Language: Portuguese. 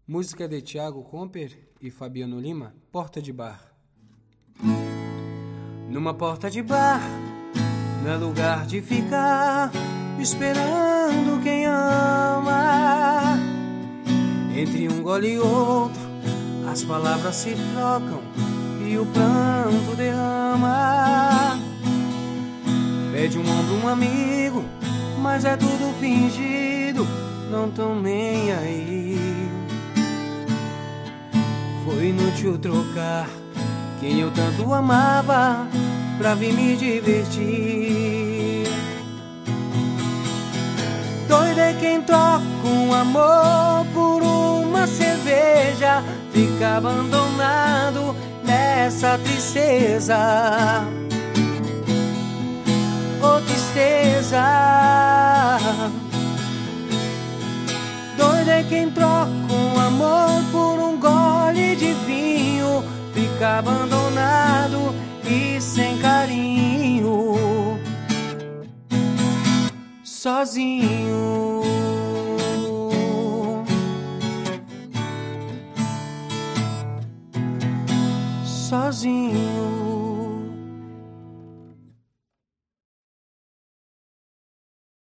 Música de Thiago Comper e Fabiano Lima, Porta de Bar. Numa porta de bar, não é lugar de ficar esperando quem ama. Entre um gole e outro, as palavras se trocam e o pranto derrama. Pede um ombro um amigo, mas é tudo fingido, não tão nem aí. Foi inútil trocar quem eu tanto amava pra vir me divertir. Doido é quem troca um amor por uma cerveja, fica abandonado nessa tristeza. Oh, tristeza. Doido é quem troca um amor por um gole de vinho, fica abandonado e sem carinho, sozinho. Sozinho.